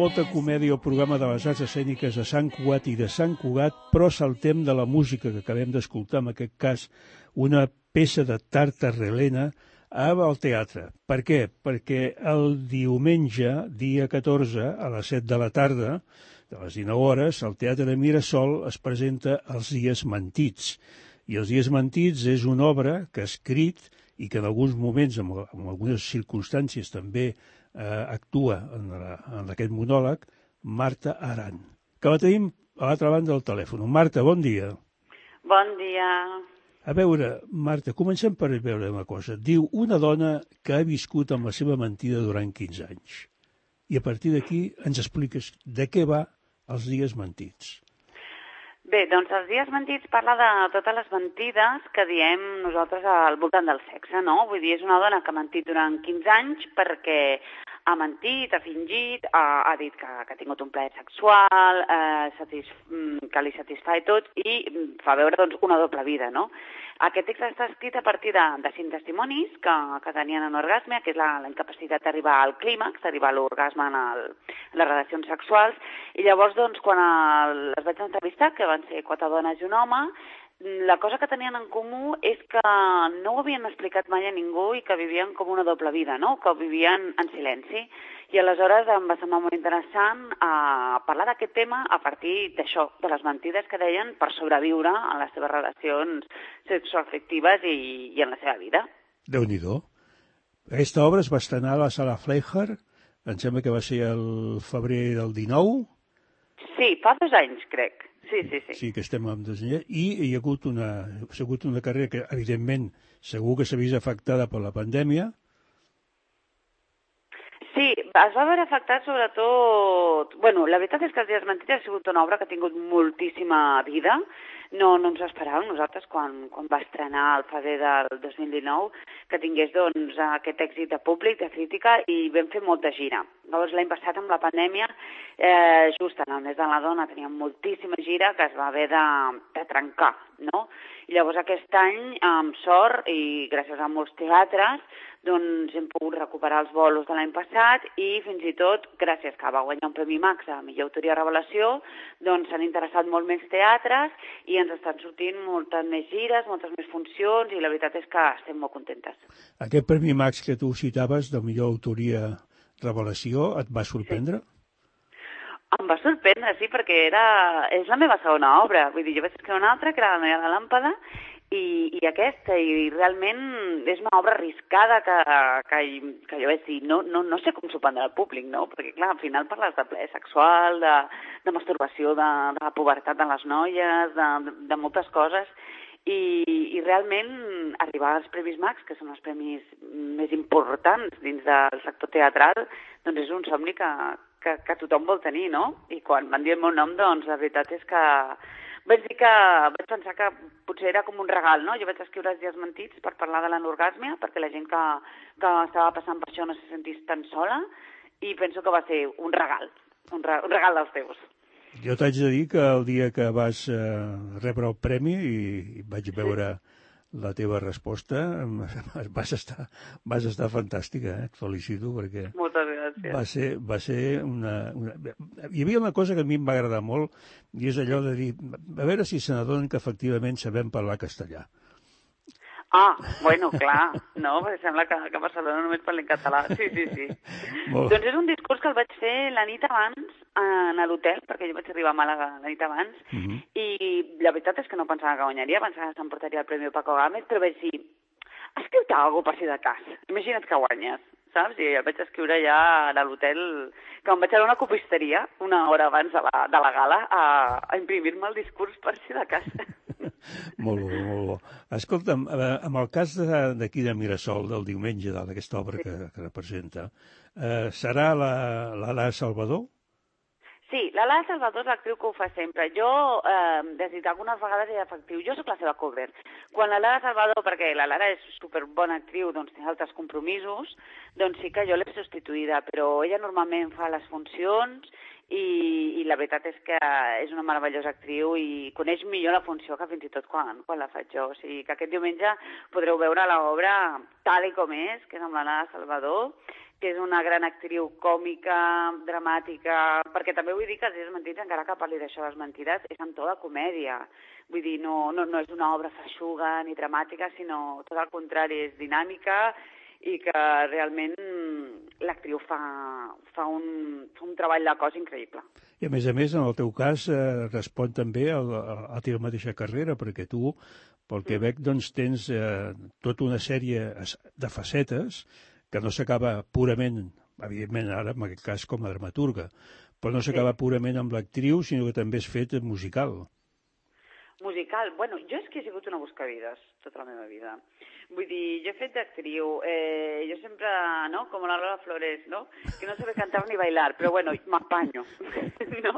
S3: Molta comèdia al programa de les arts escèniques de Sant Cugat i de Sant Cugat, però saltem de la música que acabem d'escoltar, en aquest cas una peça de Tartarelena, al teatre. Per què? Perquè el diumenge, dia catorze, a les set de la tarda, de les dinou hores, al Teatre de Mirasol es presenta Els dies mentits. I Els dies mentits és una obra que ha escrit i que en alguns moments, en, en algunes circumstàncies també eh, actua en, la, en aquest monòleg, Marta Aran, que la tenim a l'altra banda del telèfon. Marta, bon dia.
S7: Bon dia.
S3: A veure, Marta, comencem per veure una cosa. Diu una dona que ha viscut amb la seva mentida durant quinze anys. I a partir d'aquí ens expliques de què va Els dies mentits.
S7: Bé, doncs Els dies mentits parla de totes les mentides que diem nosaltres al voltant del sexe, no? Vull dir, és una dona que ha mentit durant quinze anys perquè ha mentit, ha fingit, ha, ha dit que, que ha tingut un plaer sexual, eh, satis, que li satisfà i tot, i fa veure doncs, una doble vida, no? Aquest text està escrit a partir de, de cinc testimonis que, que tenien en orgasme, que és la, la incapacitat d'arribar al clímax, d'arribar a l'orgasme en, el, en les relacions sexuals, i llavors, doncs, quan el, les vaig entrevistar, que van ser quatre dones i un home, la cosa que tenien en comú és que no ho havien explicat mai a ningú i que vivien com una doble vida, no? Que vivien en silenci. I aleshores em va semblar molt interessant eh, parlar d'aquest tema a partir d'això, de les mentides que deien per sobreviure en les seves relacions sexoafectives i, i en la seva vida.
S3: Déu-n'hi-do. Aquesta obra es va estrenar a la Sala Fleischer, em sembla que va ser el febrer del dinou.
S7: Sí, fa dos anys, crec. Sí, sí, sí.
S3: Sí, que estem amb dos anys. I hi ha hagut una, ha hagut una carrera que, evidentment, segur que s'ha vist afectada per la pandèmia.
S7: Sí, es va veure afectat sobretot... Bueno, la veritat és que Els dies mentits ha sigut una obra que ha tingut moltíssima vida. No, no ens ho esperàvem nosaltres quan, quan va estrenar el febrer del dos mil dinou, que tingués doncs, aquest èxit de públic, de crítica, i vam fer molta gira. Llavors l'any passat amb la pandèmia, eh, just en el mes de la dona, teníem moltíssima gira que es va haver de, de trencar, no? I llavors aquest any, amb sort i gràcies a molts teatres, doncs hem pogut recuperar els bolos de l'any passat i fins i tot, gràcies que va guanyar un Premi Max a millor autoria revelació, doncs s'han interessat molt més teatres i ens estan sortint moltes més gires, moltes més funcions i la veritat és que estem molt contentes.
S3: Aquest Premi Max que tu citaves de millor autoria revelació et va sorprendre?
S7: Sí. Em va sorprendre, sí, perquè era, és la meva segona obra. Vull dir, jo vaig escriure una altra, que era La noia de la làmpada, i, i aquesta, i realment és una obra arriscada que, que, que jo vaig dir, no, no, no sé com s'ho prendrà el públic, no? Perquè, clar, al final parles de plaer sexual, de, de masturbació, de, de la pubertat de les noies, de, de, de moltes coses, i, i realment arribar als Premis Max, que són els premis més importants dins del sector teatral, doncs és un somni que, que, que tothom vol tenir, no? I quan van dir el meu nom, doncs la veritat és que vaig dir que vaig pensar que potser era com un regal, no? Jo vaig escriure Els dies mentits per parlar de l'anorgàsmia, perquè la gent que, que estava passant per això no se sentís tan sola, i penso que va ser un regal, un, re, un regal dels teus.
S3: Jo t'haig de dir que el dia que vas eh, rebre el premi i, i vaig veure sí. la teva resposta, vas estar, vas estar fantàstica, eh? Et felicito perquè
S7: moltes gràcies.
S3: Va ser, va ser una, una... Hi havia una cosa que a mi em va agradar molt i és allò de dir, a veure si se n'adonen que efectivament sabem parlar castellà.
S7: Ah, bueno, clar, no, perquè sembla que, que a Barcelona només parlen català. Sí, sí, sí. Molt. Doncs és un discurs que el vaig fer la nit abans en l'hotel, perquè jo vaig arribar a Màlaga la nit abans, uh -huh. i la veritat és que no pensava que guanyaria, pensava que s'emportaria el Premi Paco Gámez, però vaig dir, escriu-te alguna cosa per si de cas, imagina't que guanyes, saps? I el vaig escriure ja a l'hotel, que em vaig anar a una copisteria una hora abans de la, de la gala a, a imprimir-me el discurs per si de cas.
S3: Molt bo, molt bo. Escolta'm, amb el cas d'aquí de, de Mirasol, del diumenge, d'aquesta obra sí. que, que representa, eh, serà la, la Lara Salvador?
S7: Sí, la Lara Salvador és l'actriu que ho fa sempre. Jo, eh, des d'algunes vegades és efectiu, jo sóc la seva cover. Quan la Lara Salvador, perquè la Lara és superbona actriu, doncs té altres compromisos, doncs sí que jo l'he substituïda, però ella normalment fa les funcions i, i la veritat és que és una meravellosa actriu i coneix millor la funció que fins i tot quan, quan la faig jo. O sigui que aquest diumenge podreu veure l'obra tal i com és, que és amb la Lara Salvador, que és una gran actriu còmica, dramàtica, perquè també vull dir que Els dies mentits, encara que parli d'això de les mentides, és amb tota comèdia. Vull dir, no, no, no és una obra feixuga ni dramàtica, sinó tot el contrari, és dinàmica i que realment l'actriu fa, fa, un, fa un treball de cos increïble.
S3: I a més a més, en el teu cas, eh, respon també a, a, a la teva mateixa carrera, perquè tu, pel que veig, doncs, tens eh, tota una sèrie de facetes que no s'acaba purament, evidentment ara en aquest cas com a dramaturga, però no s'acaba sí. purament amb l'actriu, sinó que també és fet musical.
S7: Musical? Bueno, jo és que he sigut una buscavides tota la meva vida. Vull dir, jo he fet d'actriu, eh, jo sempre, no?, com la Lola Flores, no?, que no sabe cantar ni bailar, però bueno, m'apanyo, no?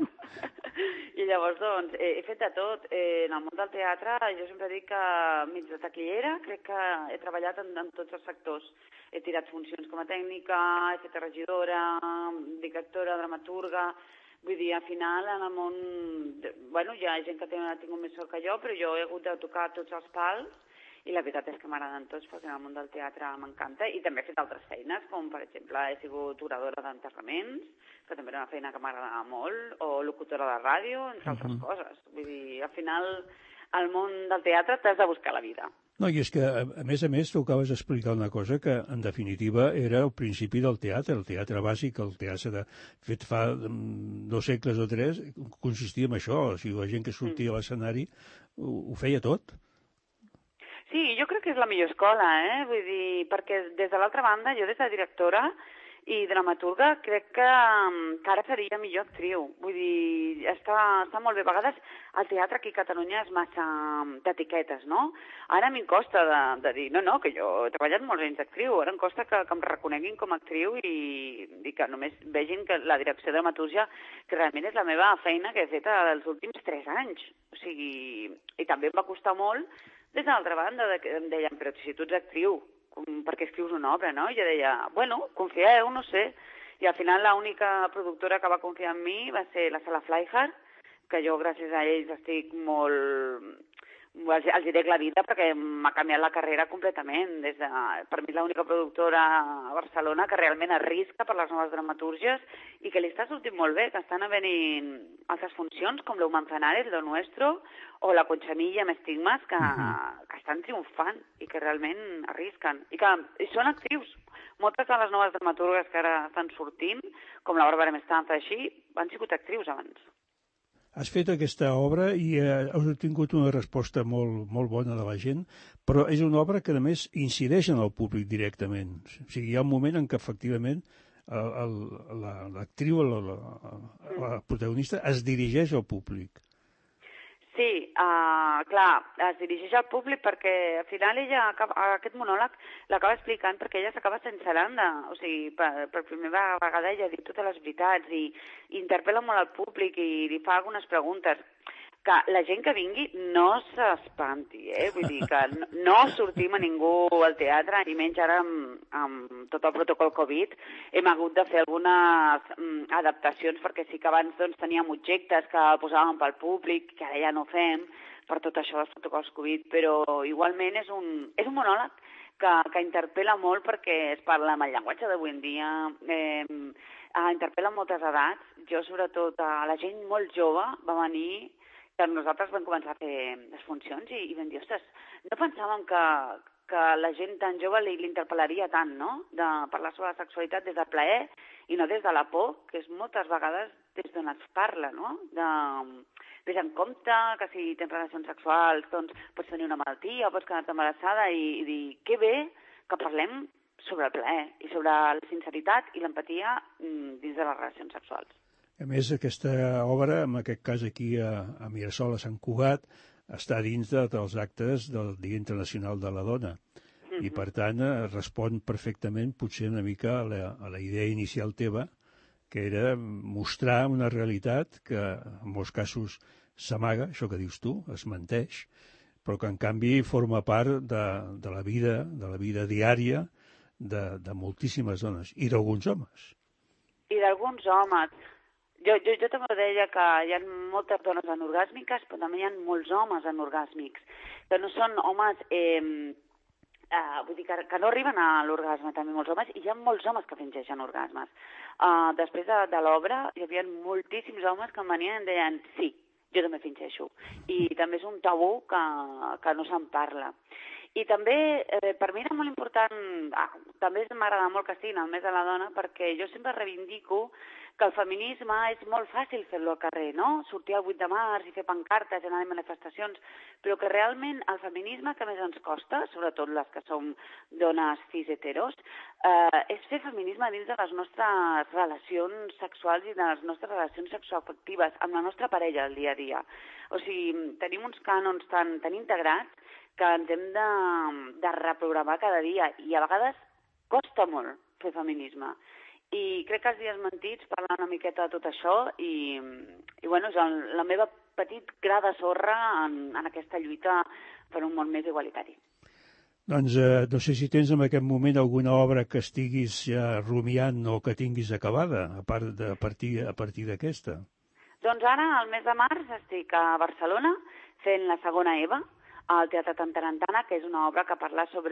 S7: I llavors, doncs, eh, he fet de tot. Eh, en el món del teatre, jo sempre dic que mig de taquillera, crec que he treballat en, en tots els sectors. He tirat funcions com a tècnica, he fet regidora, directora, dramaturga. Vull dir, al final, en el món... Bueno, hi ha gent que ha tingut més sort que jo, però jo he hagut de tocar tots els pals i la veritat és que m'agraden tots perquè en el món del teatre m'encanta i també he fet altres feines, com per exemple he sigut oradora d'enterraments, que també era una feina que m'agradava molt, o locutora de ràdio, entre altres uh-huh. coses. Vull dir, al final, al món del teatre t'has de buscar la vida.
S3: No, i és que, a més a més, tu acabes d'explicar una cosa que, en definitiva, era el principi del teatre, el teatre bàsic, el teatre de, fet fa dos segles o tres, consistia en això. O sigui, la gent que sortia mm. a l'escenari ho, ho feia tot.
S7: Sí, jo crec que és la millor escola, eh? Vull dir, perquè des de l'altra banda, jo des de directora i dramaturga crec que, que ara seria millor actriu. Vull dir, està, està molt bé. A vegades el teatre aquí a Catalunya és massa d'etiquetes, no? Ara a mi em costa de, de dir, no, no, que jo he treballat molts anys d'actriu, ara em costa que, que em reconeguin com a actriu i, i que només vegin que la direcció de dramatúrgia, que realment és la meva feina que he fet els últims tres anys. O sigui, i també em va costar molt des de l'altra banda, de que em deien, però si tu ets actriu, perquè escrius una obra, no? I jo deia, bueno, confieu, no sé. I al final l'única productora que va confiar en mi va ser la Sala Flyhard, que jo gràcies a ells estic molt... Els, els hi dec la vida perquè m'ha canviat la carrera completament. Des de, per mi és l'única productora a Barcelona que realment arrisca per les noves dramatúrgies i que li està sortint molt bé, que estan venint altres funcions com l'Eu Manzanares, Lo Nuestro, o la Conchamilla amb estigmes que, uh-huh. que estan triomfant i que realment arrisquen. I que i són actrius. Moltes de les noves dramaturgues que ara estan sortint, com la Bàrbara Mestanza així, han sigut actrius abans.
S3: Has fet aquesta obra i eh, has obtingut una resposta molt, molt bona de la gent, però és una obra que, a més, incideix en el públic directament. O sigui, hi ha un moment en què, efectivament, l'actriu, la, la, la, la protagonista, es dirigeix al públic.
S7: Sí, uh, clar, es dirigeix al públic perquè al final ella, acaba, aquest monòleg l'acaba explicant perquè ella s'acaba sencerant, o sigui, per, per primera vegada ella diu totes les veritats i, i interpel·la molt al públic i li fa algunes preguntes. Que la gent que vingui no s'espanti, eh? Vull dir que no, no sortim a ningú al teatre, i menys ara amb, amb tot el protocol Covid. Hem hagut de fer algunes mm, adaptacions, perquè sí que abans doncs, teníem objectes que posàvem pel públic, que ara ja no fem, per tot això dels protocols Covid, però igualment és un, és un monòleg que, que interpel·la molt perquè es parla amb el llenguatge d'avui en dia, eh, interpel·la moltes edats. Jo, sobretot, a la gent molt jove va venir que nosaltres vam començar a fer les funcions i, i vam dir, ostres, no pensàvem que, que la gent tan jove li, li interpel·laria tant, no?, de parlar sobre la sexualitat des del plaer i no des de la por, que és moltes vegades des d'on es parla, no?, de... Ves en compte que si tens relacions sexuals doncs pots tenir una malaltia o pots quedar-te embarassada i, i dir, que bé que parlem sobre el plaer i sobre la sinceritat i l'empatia dins de les relacions sexuals.
S3: A més, aquesta obra, en aquest cas aquí a, a Mirasol, a Sant Cugat, està dins de, dels actes del Dia Internacional de la Dona. Mm-hmm. I, per tant, respon perfectament, potser una mica a la, a la idea inicial teva, que era mostrar una realitat que, en molts casos, s'amaga, això que dius tu, es menteix, però que, en canvi, forma part de, de la vida, de la vida diària de, de moltíssimes dones, i d'alguns homes.
S7: I d'alguns homes. Jo, jo, jo també deia que hi ha moltes dones anorgàsmiques, però també hi ha molts homes anorgàsmics, que no són homes eh, Uh, vull dir que, que no arriben a l'orgasme també molts homes, i hi ha molts homes que fingeixen orgasmes. Uh, després de, de l'obra hi havia moltíssims homes que em venien i em deien sí, jo també fingeixo. I també és un tabú que, que no se'n parla. I també, eh, per mi era molt important, ah, també m'agrada molt que estiguin al mes de la dona, perquè jo sempre reivindico que el feminisme és molt fàcil fer-lo al carrer, no? Sortir el vuit de març i fer pancartes i anar a manifestacions, però que realment el feminisme que més ens costa, sobretot les que som dones cis heteros, eh, és fer feminisme dins de les nostres relacions sexuals i de les nostres relacions sexoafectives amb la nostra parella del dia a dia. O sigui, tenim uns cànons tan, tan integrats que ens hem de, de reprogramar cada dia, i a vegades costa molt fer feminisme. I crec que els dies mentits parlen una miqueta de tot això, i, i bueno, és el, la meva petit gra de sorra en, en aquesta lluita per un món més igualitari.
S3: Doncs eh, no sé si tens en aquest moment alguna obra que estiguis ja rumiant o que tinguis acabada, a part de, a partir, a partir d'aquesta.
S7: Doncs ara, al mes de març, estic a Barcelona fent la segona Eva, al Teatre Tantarantana, que és una obra que parla sobre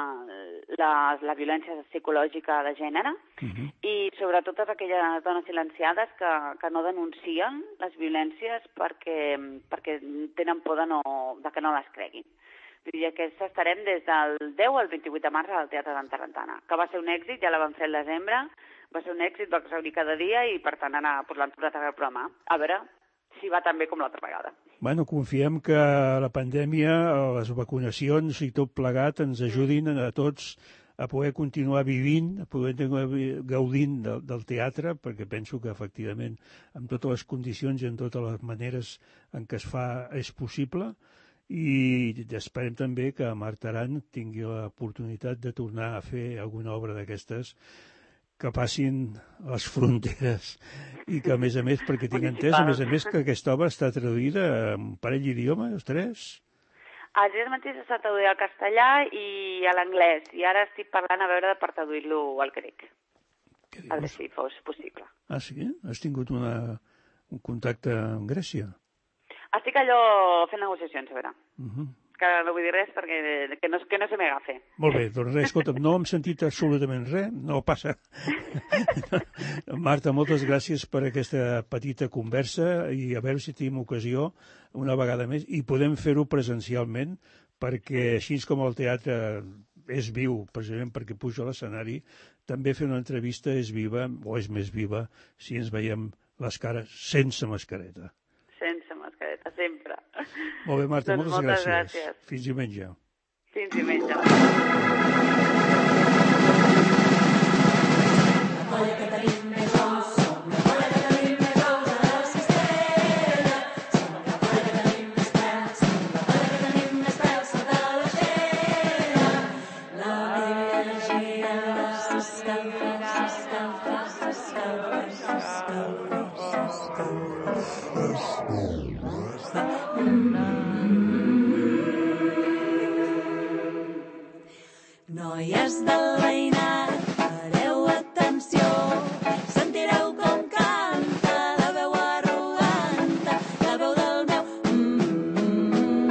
S7: la, la violència psicològica de gènere, uh-huh. i sobre totes aquelles dones silenciades que, que no denuncien les violències perquè, perquè tenen por de, no, de que no les creguin. Vull dir, aquesta estarem des del deu al vint-i-vuit de març al Teatre Tantarantana, que va ser un èxit, ja la vam fer al desembre, va ser un èxit, va exaurir cada dia, i per tant ara pues, l'han tornat a programar. A veure si va tan bé com l'altra vegada.
S3: Bueno, confiem que la pandèmia, les vacunacions i tot plegat ens ajudin a tots a poder continuar vivint, a poder gaudint del, del teatre, perquè penso que efectivament amb totes les condicions i en totes les maneres en què es fa és possible, i esperem també que Marta Aran tingui l'oportunitat de tornar a fer alguna obra d'aquestes que passin les fronteres, i que, a més a més, perquè tinc entès, a més a més, que aquesta obra està traduïda en un parell d'idiomes, tres?
S7: Els dies mentits està traduït al castellà i a l'anglès, i ara estic parlant a veure per traduir-lo al grec. A veure si fos possible.
S3: Ah, sí? Has tingut una, un contacte amb Grècia?
S7: Estic allò fent negociacions, a veure.
S3: Uh-huh.
S7: Que no vull dir res perquè que no, que no se m'agafi.
S3: Molt bé, doncs res, escolta, no hem sentit absolutament res, no passa. Marta, moltes gràcies per aquesta petita conversa, i a veure si tenim ocasió una vegada més, i podem fer-ho presencialment, perquè així com el teatre és viu, precisament perquè puja a l'escenari, també fer una entrevista és viva, o és més viva, si ens veiem les cares sense mascareta.
S7: Sense mascareta, sempre.
S3: Molt bé, Marta,
S7: doncs
S3: moltes,
S7: moltes
S3: gràcies.
S7: gràcies.
S3: Fins diumenge.
S7: Fins diumenge.
S4: La colla que tenim més ous, som la colla que tenim més ous a la cistella. Som la colla que tenim més pèls, som la colla que tenim més pèls sota l'aixella. La vella gira, s'escalfa, s'escalfa, s'escalfa, s'escalfa, s'escalfa. Noies del veïnat, fareu atenció, sentireu com canta la veu arroganta, la veu del meu mm-hmm.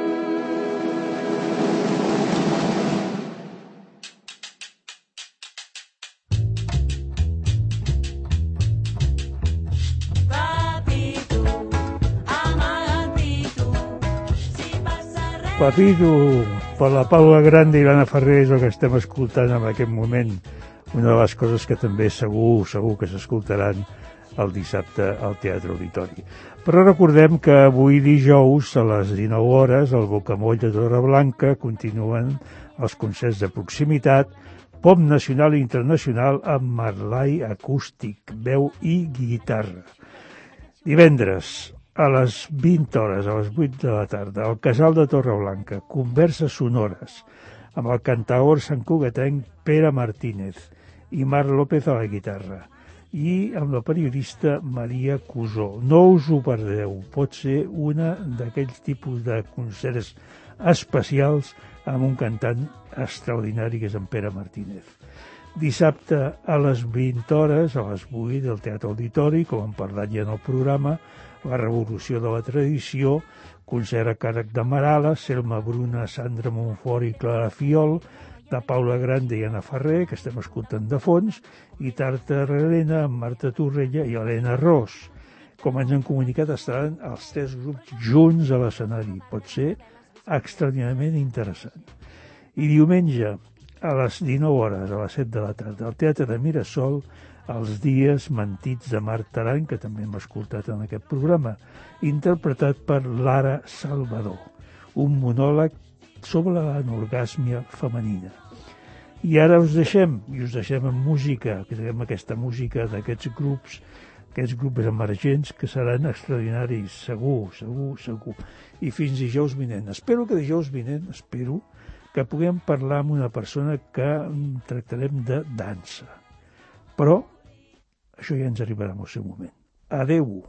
S4: Papito, amaga't pitu, si passa res.
S3: Papito, per la Paula Grande i l'Anna Ferrer és el que estem escoltant en aquest moment. Una de les coses que també segur, segur que s'escoltaran el dissabte al Teatre Auditori. Però recordem que avui dijous a les dinou hores al Bocamoll de Torreblanca continuen els concerts de proximitat, pop nacional i internacional amb Marlai acústic, veu i guitarra. Divendres, a les vint hores, a les vuit de la tarda, al Casal de Torreblanca, converses sonores amb el cantaor santcugatenc Pere Martínez i Marc López a la guitarra, i amb la periodista Maria Cusó. No us ho perdeu, pot ser una d'aquells tipus de concerts especials amb un cantant extraordinari que és en Pere Martínez. Dissabte a les vint hores, a les vuit del Teatre Auditori, com hem parlat ja en el programa, La revolució de la tradició, concert a càrrec de Marala, Selma Bruna, Sandra Montfort i Clara Fiol, de Paula Grande i Anna Ferrer, que estem escoltant de fons, i Tarta Arena amb Marta Torrella i Helena Ros. Com ens han comunicat, estaran els tres grups junts a l'escenari. Pot ser extraordinàriament interessant. I diumenge, a les dinou hores, a les set de la tarda, al Teatre de Mirasol, Els dies mentits de Marc Taran, que també hem escoltat en aquest programa, interpretat per Lara Salvador, un monòleg sobre l'anorgàsmia femenina. I ara us deixem, i us deixem amb música, que tenim aquesta música d'aquests grups, aquests grups emergents que seran extraordinaris, segur, segur, segur. I fins dijous vinent. Espero que dijous vinent, espero, que puguem parlar amb una persona que tractarem de dansa. Però això ja ens arribarà en el seu moment. Adeu!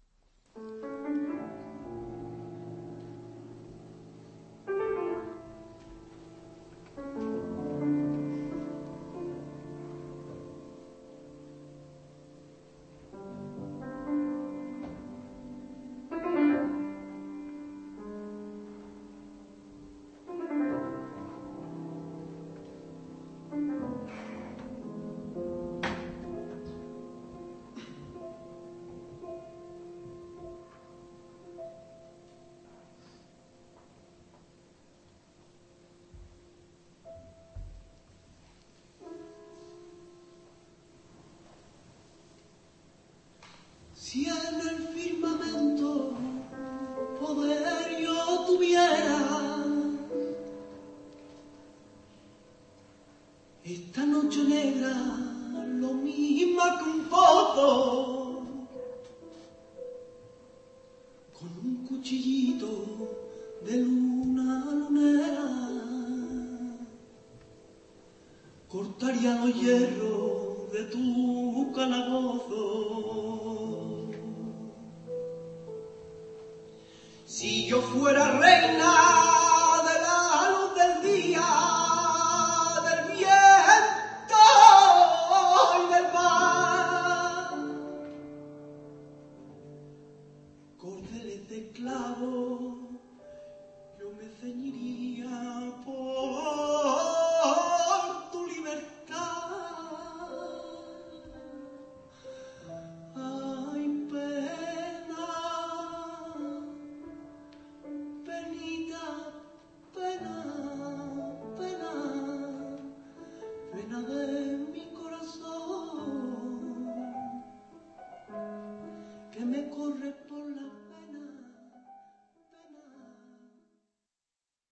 S8: Si en el firmamento poder yo tuviera, esta noche negra lo misma que un pozo, con un cuchillito de luna lunera, cortaría los hierros de tu calabozo. Si yo fuera reina de la luz del día, del viento y del mar, cordeles de clavo